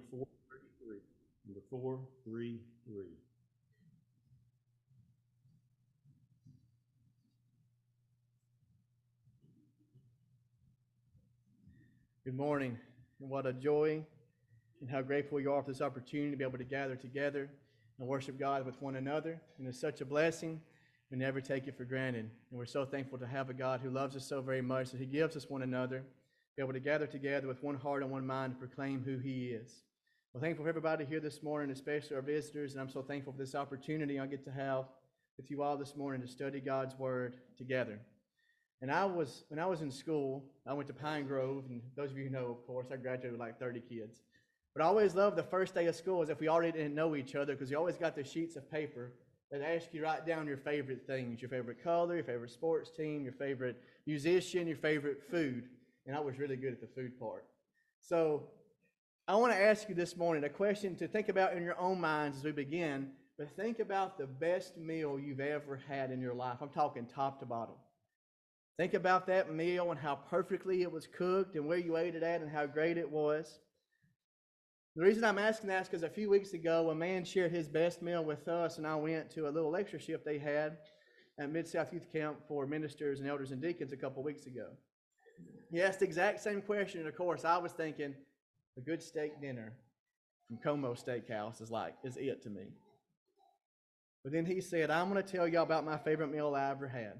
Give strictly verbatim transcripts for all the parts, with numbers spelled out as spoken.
four thirty-three. Number four thirty-three. Good morning, and what a joy and how grateful you are for this opportunity to be able to gather together and worship God with one another. And it's such a blessing. We never take it for granted. And we're so thankful to have a God who loves us so very much that he gives us one another, be able to gather together with one heart and one mind to proclaim who he is. We're thankful for everybody here this morning, especially our visitors, and I'm so thankful for this opportunity I get to have with you all this morning to study God's Word together. And I was, when I was in school, I went to Pine Grove, and those of you who know, of course, I graduated with like thirty kids. But I always loved the first day of school as if we already didn't know each other, because you always got the sheets of paper that ask you to write down your favorite things, your favorite color, your favorite sports team, your favorite musician, your favorite food. And I was really good at the food part. So I want to ask you this morning a question to think about in your own minds as we begin, but think about the best meal you've ever had in your life. I'm talking top to bottom. Think about that meal and how perfectly it was cooked and where you ate it at and how great it was. The reason I'm asking that is because a few weeks ago, a man shared his best meal with us, and I went to a little lectureship they had at Mid-South Youth Camp for ministers and elders and deacons a couple weeks ago. He asked the exact same question, and of course, I was thinking, a good steak dinner from Como Steakhouse is like, is it to me. But then he said, I'm going to tell y'all about my favorite meal I ever had.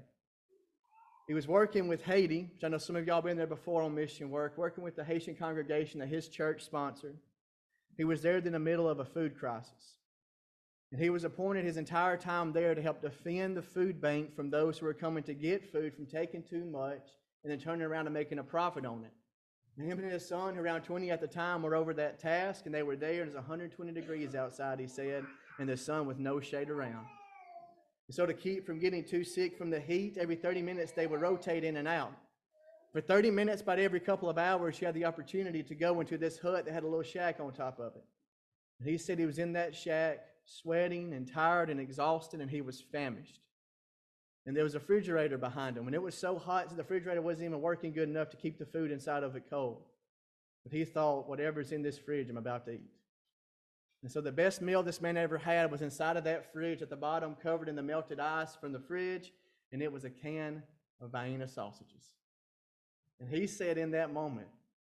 He was working with Haiti, which I know some of y'all been there before on mission work, working with the Haitian congregation that his church sponsored. He was there in the middle of a food crisis. And he was appointed his entire time there to help defend the food bank from those who were coming to get food from taking too much and then turning around and making a profit on it. And him and his son, who around twenty at the time, were over that task, and they were there, and it's one hundred twenty degrees outside, he said, and the sun with no shade around. And so to keep from getting too sick from the heat, every thirty minutes they would rotate in and out. For thirty minutes, about every couple of hours, you had the opportunity to go into this hut that had a little shack on top of it. And he said he was in that shack, sweating and tired and exhausted, and he was famished. And there was a refrigerator behind him, and it was so hot that the refrigerator wasn't even working good enough to keep the food inside of it cold. But he thought, whatever's in this fridge, I'm about to eat. And so the best meal this man ever had was inside of that fridge at the bottom, covered in the melted ice from the fridge, and it was a can of Vienna sausages. And he said in that moment,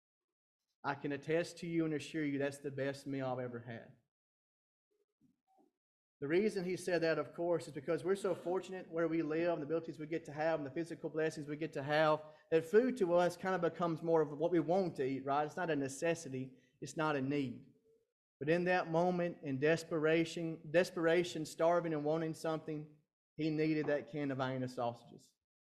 I can attest to you and assure you that's the best meal I've ever had. The reason he said that, of course, is because we're so fortunate where we live and the abilities we get to have and the physical blessings we get to have, that food to us kind of becomes more of what we want to eat, right? It's not a necessity. It's not a need. But in that moment, in desperation, desperation, starving and wanting something, he needed that can of Vienna sausages.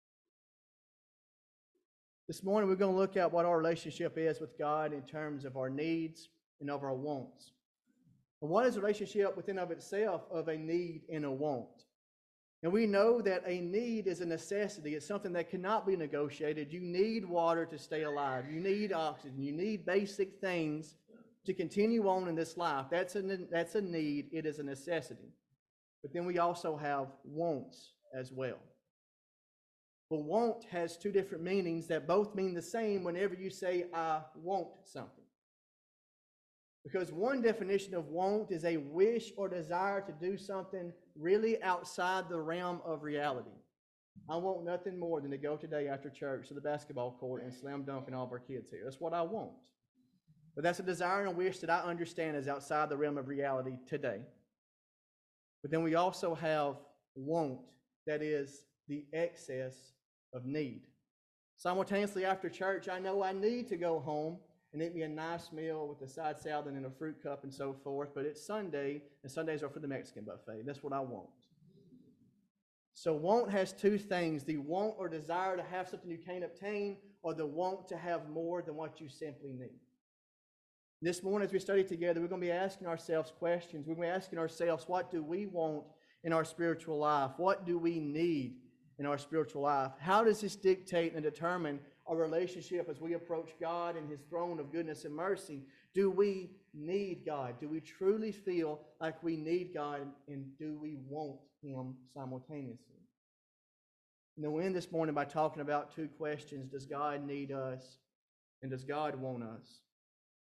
This morning, we're going to look at what our relationship is with God in terms of our needs and of our wants. And what is the relationship within of itself of a need and a want? And we know that a need is a necessity. It's something that cannot be negotiated. You need water to stay alive. You need oxygen. You need basic things to continue on in this life. That's a, that's a need. It is a necessity. But then we also have wants as well. But want has two different meanings that both mean the same whenever you say, I want something. Because one definition of want is a wish or desire to do something really outside the realm of reality. I want nothing more than to go today after church to the basketball court and slam dunk and all of our kids here. That's what I want. But that's a desire and a wish that I understand is outside the realm of reality today. But then we also have want, that is the excess of need. Simultaneously after church, I know I need to go home and eat me a nice meal with a side salad and a fruit cup and so forth, but it's Sunday, and Sundays are for the Mexican buffet. That's what I want. So want has two things, the want or desire to have something you can't obtain, or the want to have more than what you simply need. This morning as we study together, we're going to be asking ourselves questions. We're going to be asking ourselves, what do we want in our spiritual life? What do we need in our spiritual life? How does this dictate and determine our relationship as we approach God and his throne of goodness and mercy? Do we need God? Do we truly feel like we need God, and do we want him simultaneously? And we'll end this morning by talking about two questions. Does God need us, and does God want us?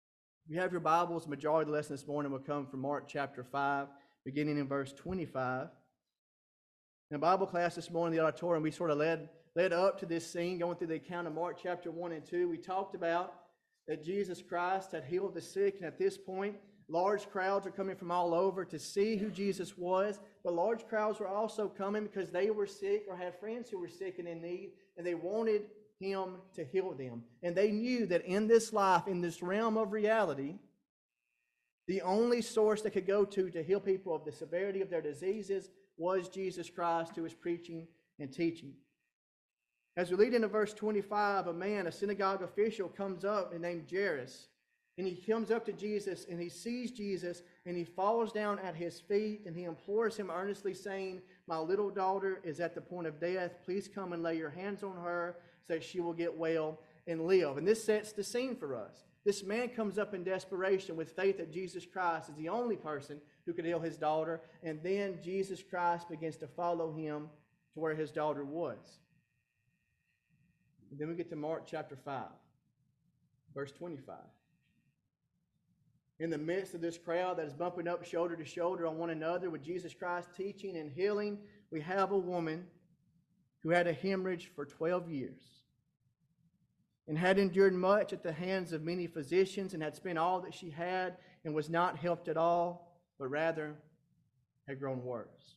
If you have your Bibles, the majority of the lesson this morning will come from Mark chapter five, beginning in verse twenty-five. In the Bible class this morning, the auditorium, we sort of led, led up to this scene, going through the account of Mark chapter one and two. We talked about that Jesus Christ had healed the sick, and at this point, large crowds are coming from all over to see who Jesus was, but large crowds were also coming because they were sick or had friends who were sick and in need, and they wanted Him to heal them. And they knew that in this life, in this realm of reality, the only source they could go to to heal people of the severity of their diseases was Jesus Christ, who was preaching and teaching. As we lead into verse twenty-five, a man, a synagogue official, comes up and named Jairus. And he comes up to Jesus, and he sees Jesus, and he falls down at his feet, and he implores him earnestly, saying, "My little daughter is at the point of death. Please come and lay your hands on her, so that she will get well and live." And this sets the scene for us. This man comes up in desperation with faith that Jesus Christ is the only person who could heal his daughter, and then Jesus Christ begins to follow him to where his daughter was. And then we get to Mark chapter five, verse twenty-five. In the midst of this crowd that is bumping up shoulder to shoulder on one another with Jesus Christ teaching and healing, we have a woman who had a hemorrhage for twelve years and had endured much at the hands of many physicians and had spent all that she had and was not helped at all, but rather had grown worse.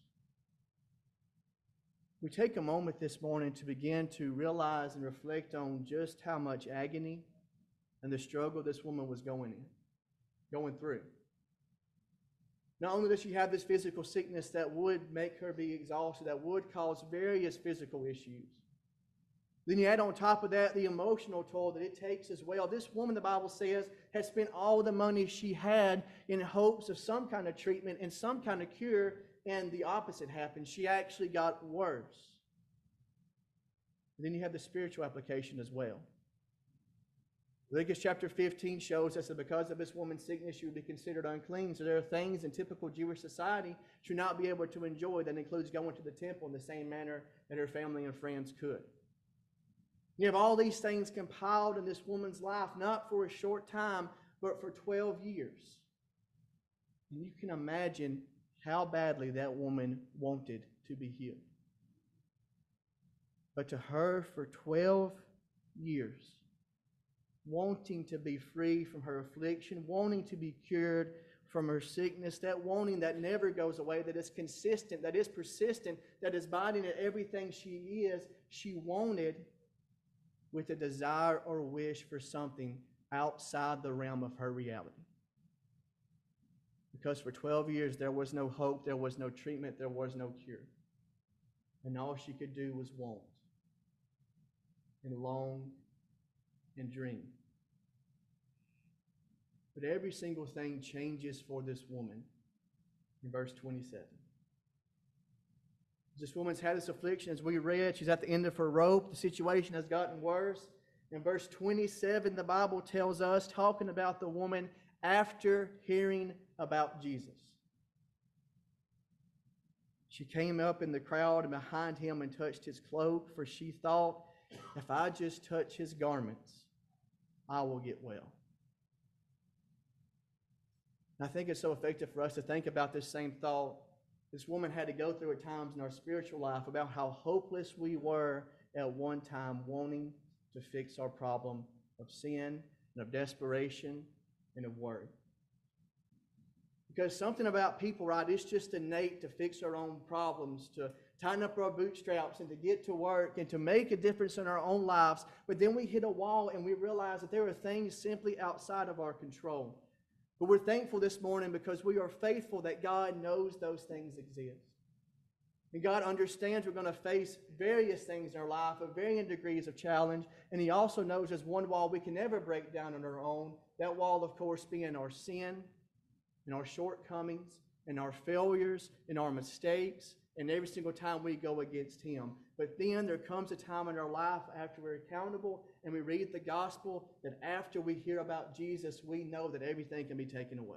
We take a moment this morning to begin to realize and reflect on just how much agony and the struggle this woman was going in. going through. Not only does she have this physical sickness that would make her be exhausted, that would cause various physical issues. Then you add on top of that the emotional toll that it takes as well. This woman, the Bible says, has spent all the money she had in hopes of some kind of treatment and some kind of cure, and the opposite happened. She actually got worse. And then you have the spiritual application as well. Leviticus chapter fifteen shows us that because of this woman's sickness, she would be considered unclean. So there are things in typical Jewish society she would not be able to enjoy. That includes going to the temple in the same manner that her family and friends could. You have all these things compiled in this woman's life, not for a short time, but for twelve years. And you can imagine how badly that woman wanted to be healed. But to her, for twelve years, wanting to be free from her affliction, wanting to be cured from her sickness, that wanting that never goes away, that is consistent, that is persistent, that is abiding in everything she is, she wanted with a desire or wish for something outside the realm of her reality. Because for twelve years there was no hope, there was no treatment, there was no cure. And all she could do was want and long and dream. But every single thing changes for this woman in verse twenty-seven. This woman's had this affliction, as we read. She's at the end of her rope. The situation has gotten worse. In verse twenty-seven, the Bible tells us, talking about the woman after hearing about Jesus. She came up in the crowd and behind him and touched his cloak, for she thought, "If I just touch his garments, I will get well." And I think it's so effective for us to think about this same thought this woman had to go through at times in our spiritual life, about how hopeless we were at one time, wanting to fix our problem of sin and of desperation and of worry. Because something about people, right, it's just innate to fix our own problems, to tighten up our bootstraps and to get to work and to make a difference in our own lives. But then we hit a wall and we realize that there are things simply outside of our control. But we're thankful this morning because we are faithful that God knows those things exist. And God understands we're going to face various things in our life of varying degrees of challenge. And He also knows there's one wall we can never break down on our own. That wall, of course, being our sin and our shortcomings and our failures and our mistakes, and every single time we go against Him. But then there comes a time in our life after we're accountable and we read the gospel that after we hear about Jesus, we know that everything can be taken away.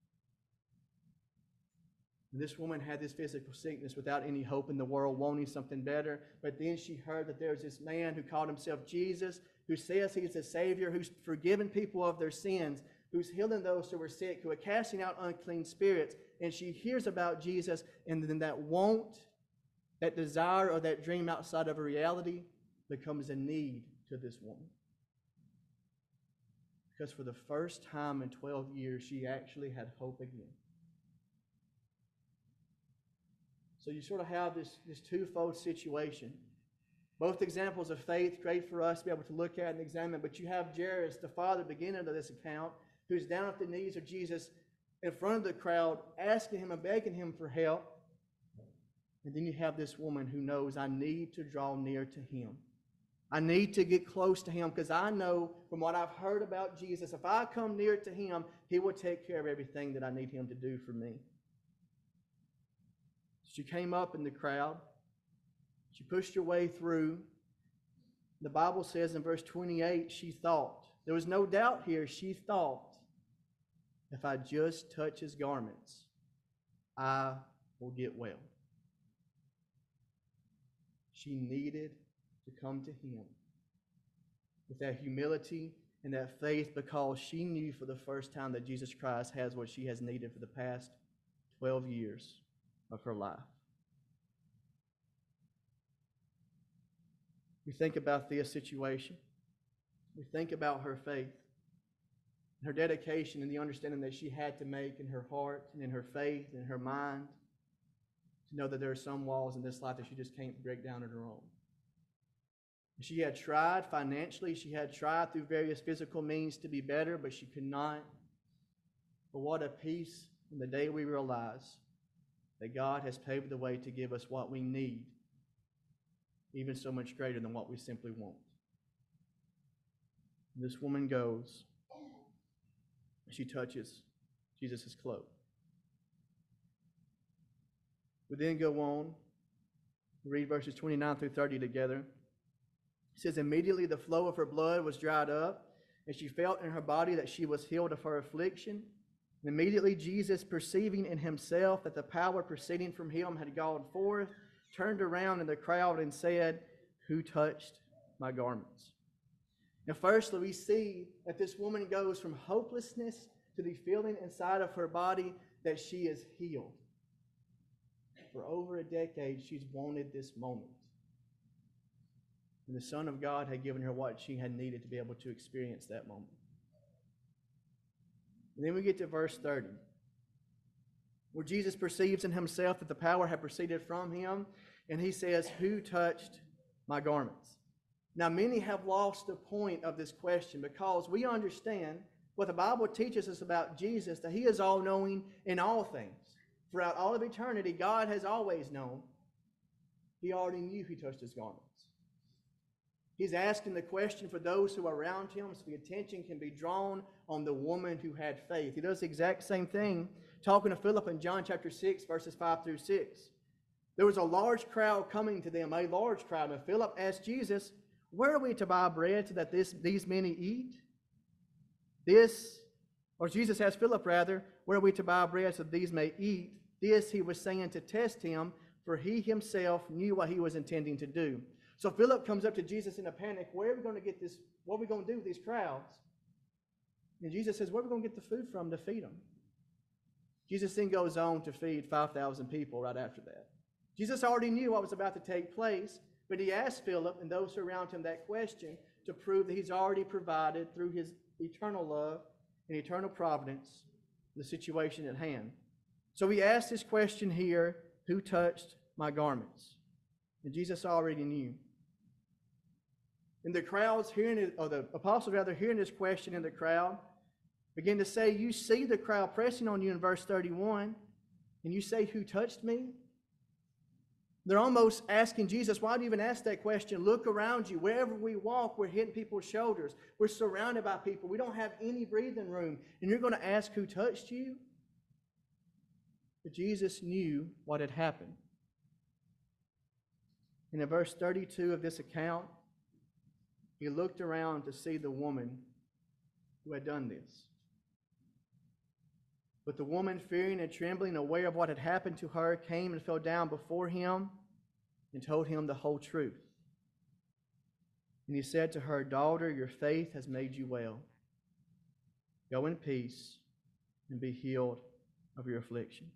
And this woman had this physical sickness without any hope in the world, wanting something better. But then she heard that there's this man who called himself Jesus, who says He's the Savior, who's forgiven people of their sins. who's healing those who are sick, who are casting out unclean spirits, and she hears about Jesus, and then that want, that desire, or that dream outside of a reality becomes a need to this woman. Because for the first time in twelve years, she actually had hope again. So you sort of have this, this twofold situation. Both examples of faith, great for us to be able to look at and examine. But you have Jairus, the father, beginning of this account, who's down at the knees of Jesus in front of the crowd, asking him and begging him for help. And then you have this woman who knows, I need to draw near to him. I need to get close to him because I know from what I've heard about Jesus, if I come near to him, he will take care of everything that I need him to do for me. She came up in the crowd. She pushed her way through. The Bible says in verse twenty-eight, she thought. There was no doubt here. She thought, if I just touch his garments, I will get well. She needed to come to him with that humility and that faith because she knew for the first time that Jesus Christ has what she has needed for the past twelve years of her life. We think about this situation. We think about her faith, her dedication, and the understanding that she had to make in her heart and in her faith and in her mind to know that there are some walls in this life that she just can't break down on her own. She had tried financially. She had tried through various physical means to be better, but she could not. But what a peace in the day we realize that God has paved the way to give us what we need, even so much greater than what we simply want. This woman goes. She touches Jesus' cloak. We then go on, read verses twenty-nine through thirty together. It says, immediately the flow of her blood was dried up, and she felt in her body that she was healed of her affliction. And immediately Jesus, perceiving in himself that the power proceeding from him had gone forth, turned around in the crowd and said, who touched my garments? Now, firstly, we see that this woman goes from hopelessness to the feeling inside of her body that she is healed. For over a decade, she's wanted this moment. And the Son of God had given her what she had needed to be able to experience that moment. And then we get to verse thirty, where Jesus perceives in himself that the power had proceeded from him, and he says, who touched my garments? Now, many have lost the point of this question because we understand what the Bible teaches us about Jesus, that he is all-knowing in all things. Throughout all of eternity, God has always known. He already knew who touched his garments. He's asking the question for those who are around him so the attention can be drawn on the woman who had faith. He does the exact same thing talking to Philip in John chapter six, verses five through six. There was a large crowd coming to them, a large crowd. And Philip asked Jesus, where are we to buy bread so that this, these many eat? This, or Jesus asked Philip rather, where are we to buy bread so that these may eat? This he was saying to test him, for he himself knew what he was intending to do. So Philip comes up to Jesus in a panic. Where are we going to get this? What are we going to do with these crowds? And Jesus says, where are we going to get the food from to feed them? Jesus then goes on to feed five thousand people right after that. Jesus already knew what was about to take place, but he asked Philip and those around him that question to prove that he's already provided through his eternal love and eternal providence the situation at hand. So he asked this question here, who touched my garments? And Jesus already knew. And the crowds hearing it, or the apostles rather hearing this question in the crowd, begin to say, you see the crowd pressing on you in verse thirty-one, and you say, who touched me? They're almost asking Jesus, why do you even ask that question? Look around you. Wherever we walk, we're hitting people's shoulders. We're surrounded by people. We don't have any breathing room. And you're going to ask who touched you? But Jesus knew what had happened. And in verse thirty-two of this account, he looked around to see the woman who had done this. But the woman, fearing and trembling, aware of what had happened to her, came and fell down before him and told him the whole truth. And he said to her, daughter, your faith has made you well. Go in peace and be healed of your affliction.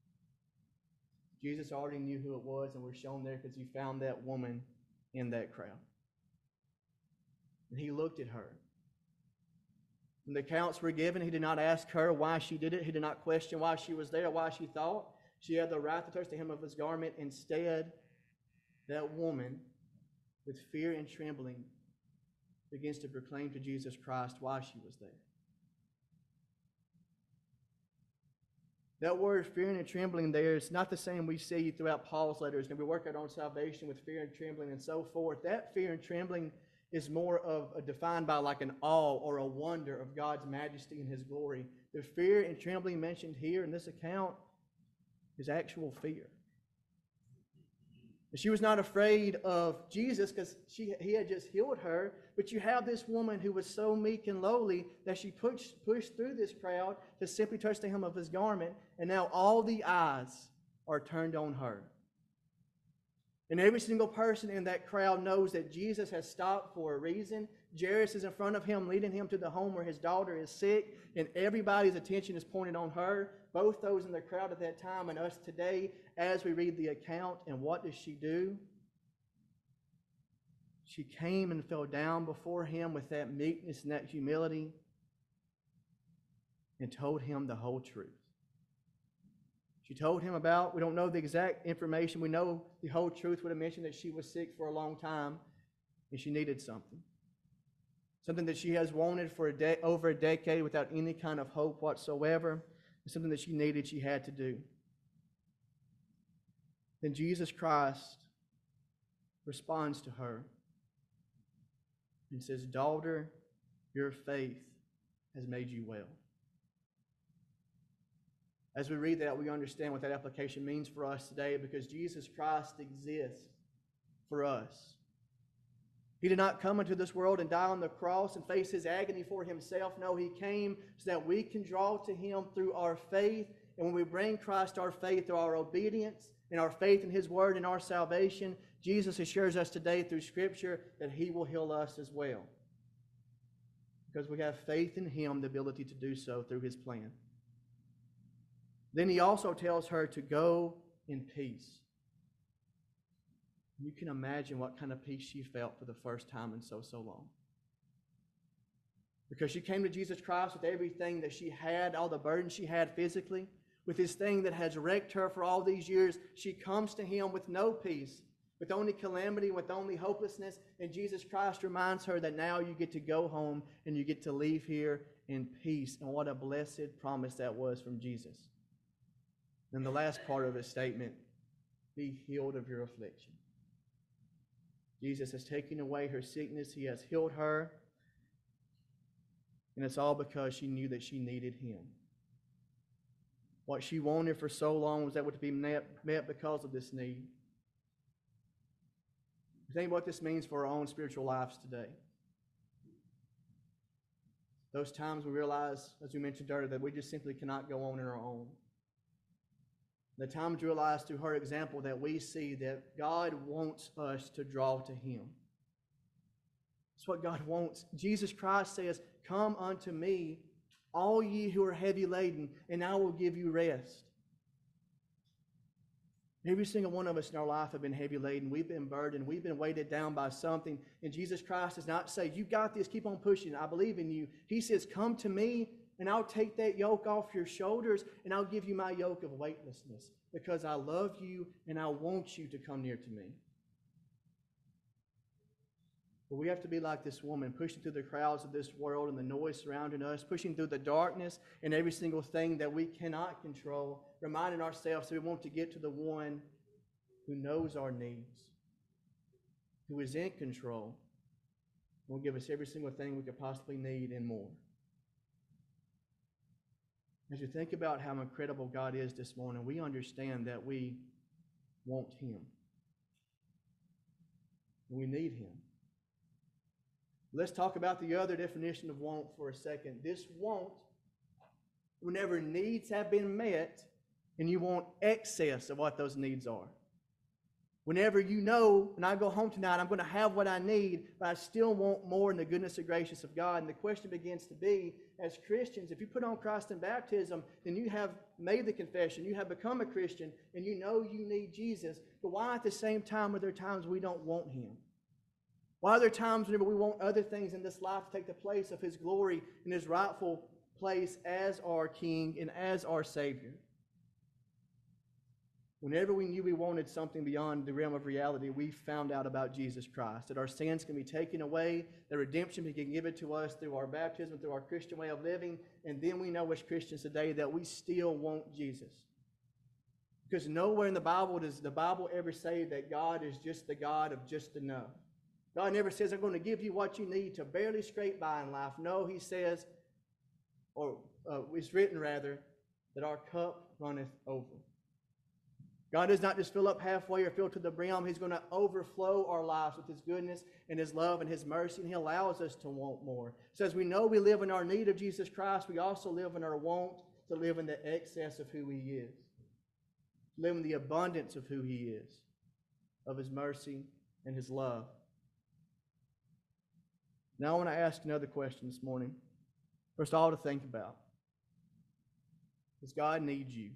Jesus already knew who it was, and we're shown there because he found that woman in that crowd. And he looked at her. When the accounts were given, he did not ask her why she did it. He did not question why she was there, why she thought she had the right to touch the hem of his garment. Instead, that woman, with fear and trembling, begins to proclaim to Jesus Christ why she was there. That word fear and trembling there is not the same we see throughout Paul's letters, and we work out on salvation with fear and trembling and so forth. That fear and trembling is more of a, defined by like an awe or a wonder of God's majesty and his glory. The fear and trembling mentioned here in this account is actual fear. She was not afraid of Jesus because she he had just healed her, but you have this woman who was so meek and lowly that she pushed, pushed through this crowd to simply touch the hem of his garment, and now all the eyes are turned on her. And every single person in that crowd knows that Jesus has stopped for a reason. Jairus is in front of him, leading him to the home where his daughter is sick, and everybody's attention is pointed on her, both those in the crowd at that time and us today as we read the account. And what does she do? She came and fell down before him with that meekness and that humility and told him the whole truth. She told him about, we don't know the exact information. We know the whole truth would have mentioned that she was sick for a long time and she needed something. Something that she has wanted for a de- over a decade without any kind of hope whatsoever. It's something that she needed, she had to do. Then Jesus Christ responds to her and says, "Daughter, your faith has made you well." As we read that, we understand what that application means for us today, because Jesus Christ exists for us. He did not come into this world and die on the cross and face his agony for himself. No, he came so that we can draw to him through our faith. And when we bring Christ our faith through our obedience and our faith in his word and our salvation, Jesus assures us today through Scripture that he will heal us as well, because we have faith in him, the ability to do so through his plan. Then he also tells her to go in peace. You can imagine what kind of peace she felt for the first time in so, so long. Because she came to Jesus Christ with everything that she had, all the burden she had physically, with this thing that has wrecked her for all these years. She comes to him with no peace, with only calamity, with only hopelessness. And Jesus Christ reminds her that now you get to go home and you get to leave here in peace. And what a blessed promise that was from Jesus. And the last part of his statement, be healed of your affliction. Jesus has taken away her sickness. He has healed her. And it's all because she knew that she needed him. What she wanted for so long was able to be met, met because of this need. Think about what this means for our own spiritual lives today. Those times we realize, as we mentioned earlier, that we just simply cannot go on in our own. The times we realize through her example that we see that God wants us to draw to him. That's what God wants. Jesus Christ says, "Come unto me, all ye who are heavy laden, and I will give you rest." Every single one of us in our life have been heavy laden. We've been burdened. We've been weighted down by something. And Jesus Christ does not say, "You got this, keep on pushing. I believe in you." He says, "Come to me, and I'll take that yoke off your shoulders, and I'll give you my yoke of weightlessness, because I love you and I want you to come near to me." But we have to be like this woman, pushing through the crowds of this world and the noise surrounding us, pushing through the darkness and every single thing that we cannot control, reminding ourselves that we want to get to the one who knows our needs, who is in control, and will give us every single thing we could possibly need and more. As you think about how incredible God is this morning, we understand that we want him. We need him. Let's talk about the other definition of want for a second. This want, whenever needs have been met, and you want excess of what those needs are. Whenever you know, when I go home tonight, I'm going to have what I need, but I still want more in the goodness and gracious of God. And the question begins to be, as Christians, if you put on Christ in baptism, then you have made the confession, you have become a Christian, and you know you need Jesus. But why at the same time are there times we don't want Him? Why are there times whenever we want other things in this life to take the place of His glory and His rightful place as our King and as our Savior? Whenever we knew we wanted something beyond the realm of reality, we found out about Jesus Christ, that our sins can be taken away, that redemption can be given to us through our baptism, through our Christian way of living, and then we know as Christians today that we still want Jesus. Because nowhere in the Bible does the Bible ever say that God is just the God of just enough. God never says, I'm going to give you what you need to barely scrape by in life. No, He says, or uh, it's written rather, that our cup runneth over. God does not just fill up halfway or fill to the brim. He's going to overflow our lives with His goodness and His love and His mercy, and He allows us to want more. So as we know we live in our need of Jesus Christ, we also live in our want to live in the excess of who He is. Live in the abundance of who He is, of His mercy and His love. Now I want to ask another question this morning. For us all to think about. Does God need you?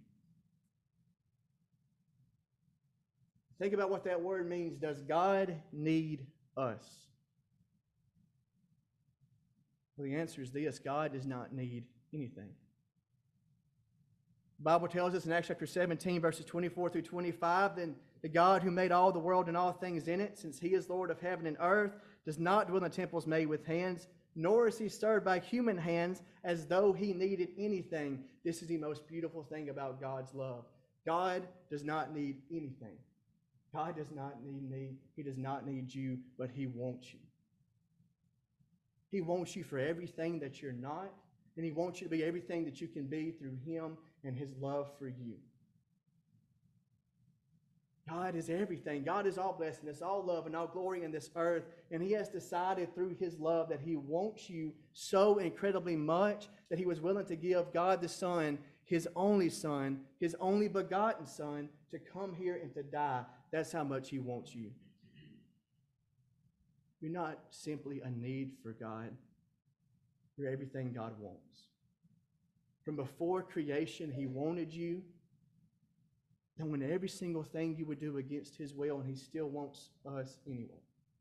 Think about what that word means. Does God need us? Well, the answer is this. God does not need anything. The Bible tells us in Acts chapter seventeen, verses twenty-four through twenty-five, then the God who made all the world and all things in it, since He is Lord of heaven and earth, does not dwell in temples made with hands, nor is He served by human hands as though He needed anything. This is the most beautiful thing about God's love. God does not need anything. God does not need me. He does not need you, but He wants you. He wants you for everything that you're not, and He wants you to be everything that you can be through Him and His love for you. God is everything. God is all blessedness, all love, and all glory in this earth, and He has decided through His love that He wants you so incredibly much that He was willing to give God the Son, His only Son, His only begotten Son, to come here and to die. That's how much He wants you. You're not simply a need for God. You're everything God wants. From before creation, He wanted you. And when every single thing you would do against His will, and He still wants us anyway.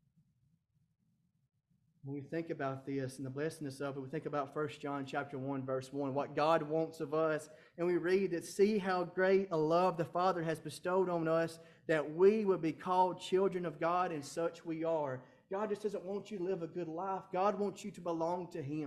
When we think about this and the blessedness of it, we think about First John chapter one, verse one, what God wants of us. And we read that, see how great a love the Father has bestowed on us, that we would be called children of God, and such we are. God just doesn't want you to live a good life. God wants you to belong to Him.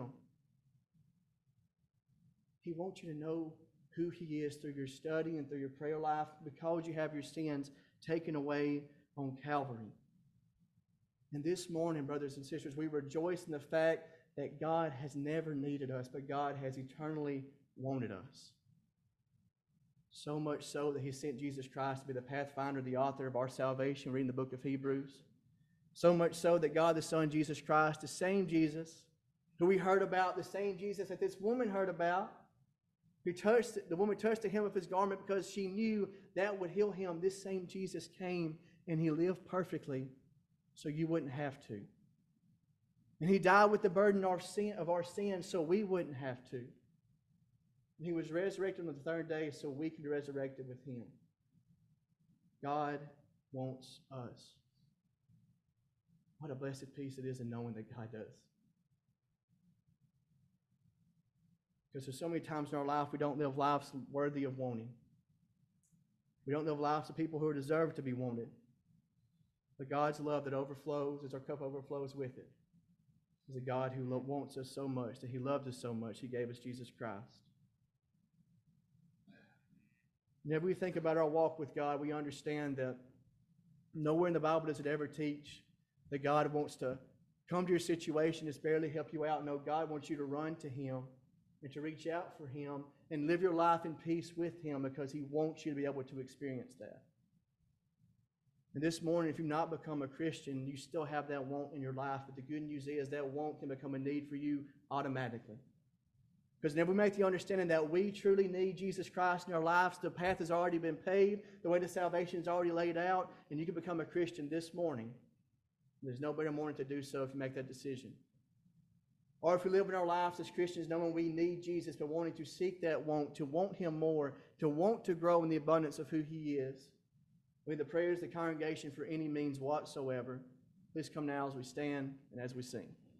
He wants you to know who He is through your study and through your prayer life, because you have your sins taken away on Calvary. And this morning, brothers and sisters, we rejoice in the fact that God has never needed us, but God has eternally wanted us. So much so that He sent Jesus Christ to be the pathfinder, the author of our salvation. Reading the book of Hebrews. So much so that God the Son, Jesus Christ, the same Jesus who we heard about, the same Jesus that this woman heard about, who touched, the woman touched the hem of His garment because she knew that would heal him. This same Jesus came and He lived perfectly so you wouldn't have to. And He died with the burden of our sin, of our sin so we wouldn't have to. And He was resurrected on the third day so we could be resurrected with Him. God wants us. What a blessed peace it is in knowing that God does. Because there's so many times in our life we don't live lives worthy of wanting. We don't live lives of people who deserve to be wanted. But God's love that overflows, as our cup overflows with it, is a God who wants us so much, that He loves us so much, He gave us Jesus Christ. Whenever we think about our walk with God, we understand that nowhere in the Bible does it ever teach that God wants to come to your situation, just barely help you out. No, God wants you to run to Him and to reach out for Him and live your life in peace with Him, because He wants you to be able to experience that. And this morning, if you've not become a Christian, you still have that want in your life. But the good news is that want can become a need for you automatically. Because whenever we make the understanding that we truly need Jesus Christ in our lives, the path has already been paved, the way to salvation is already laid out, and you can become a Christian this morning. There's no better morning to do so if you make that decision. Or if we live in our lives as Christians knowing we need Jesus, but wanting to seek that want, to want Him more, to want to grow in the abundance of who He is. With the prayers of the congregation for any means whatsoever, please come now as we stand and as we sing.